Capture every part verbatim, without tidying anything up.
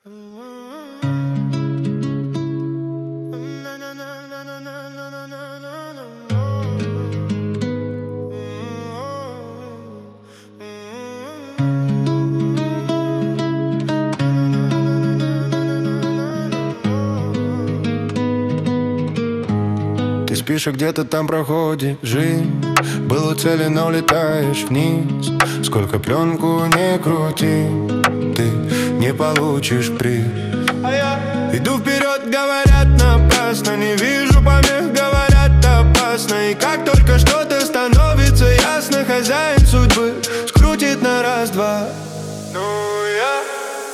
Ты спишь, а где-то там проходит жизнь. Был у цели, но летаешь вниз. Сколько пленку не крути, ты не получишь приз. Иду вперед, говорят напрасно. Не вижу помех, говорят опасно. И как только что-то становится ясно, хозяин судьбы скрутит на раз-два. Ну я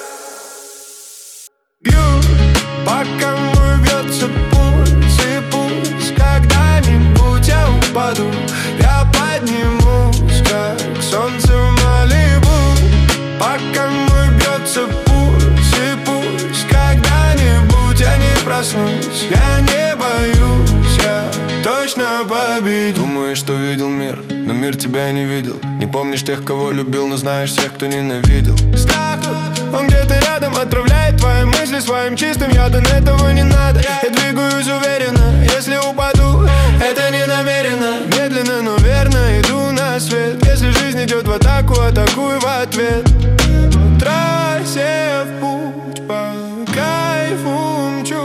бью, пока мой бьется пульс. И пусть когда-нибудь я упаду, я поднимусь, как солнце в Малибу. Пока мой бьется пульс. И пусть когда-нибудь я не проснусь, я не боюсь, я точно победю. Думаешь, что видел мир, но мир тебя не видел. Не помнишь тех, кого любил, но знаешь всех, кто ненавидел. Страх, он где-то рядом, отправляет твои мысли своим чистым ядом. Этого не надо, я двигаюсь уверенно. Если упаду, это не намеренно. Медленно, но верно иду на свет. Если жизнь идет в атаку, атакуй в ответ. По трассе в путь, по кайфу мчу.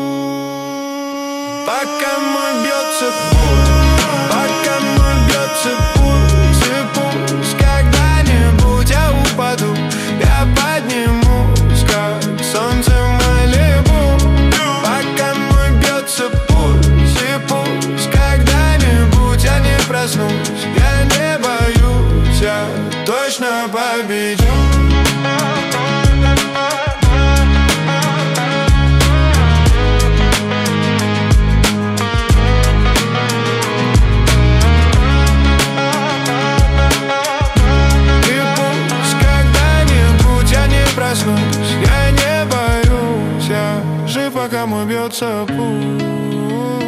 Пока мой бьется пульс, пока мой бьется пульс. И пусть когда-нибудь я упаду, я поднимусь, как солнце в Малибу. Пока мой бьется пульс. И пусть когда-нибудь я не проснусь, я не боюсь, я точно победю. Я не боюсь, я жив, пока мой бьется пульс.